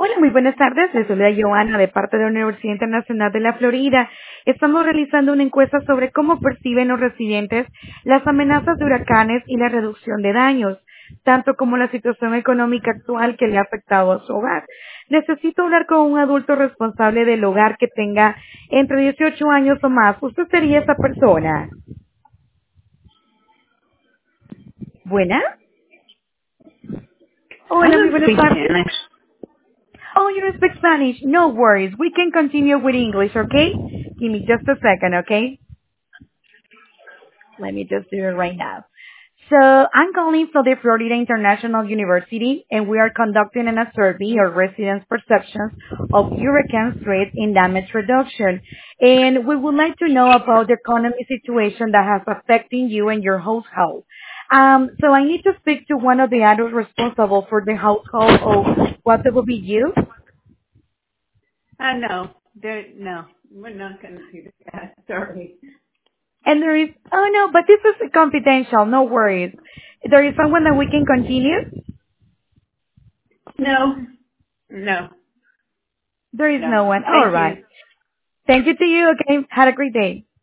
Hola, muy buenas tardes. Les saluda Joana de parte de la Universidad Internacional de la Florida. Estamos realizando una encuesta sobre cómo perciben los residentes las amenazas de huracanes y la reducción de daños, tanto como la situación económica actual que le ha afectado a su hogar. Necesito hablar con un adulto responsable del hogar que tenga entre 18 años o más. ¿Usted sería esa persona? ¿Buena? I Hola, muy don't buenas speak tardes. Spanish. Oh, you don't speak Spanish. No worries. We can continue with English, okay? Give me just a second, okay? Let me just do it right now. So I'm calling from the Florida International University, and we are conducting a survey of residents' perceptions of hurricane threat in damage reduction. And we would like to know about the economy situation that has affecting you and your household. So I need to speak to one of the adults responsible for the household, or what will be you? No, no, we're not going to do that. Sorry. And there is, oh no, but this is confidential, no worries. There is someone that we can continue? No, no, There is no. no one. Thank you. Alright. Thank you to you again. Have a great day.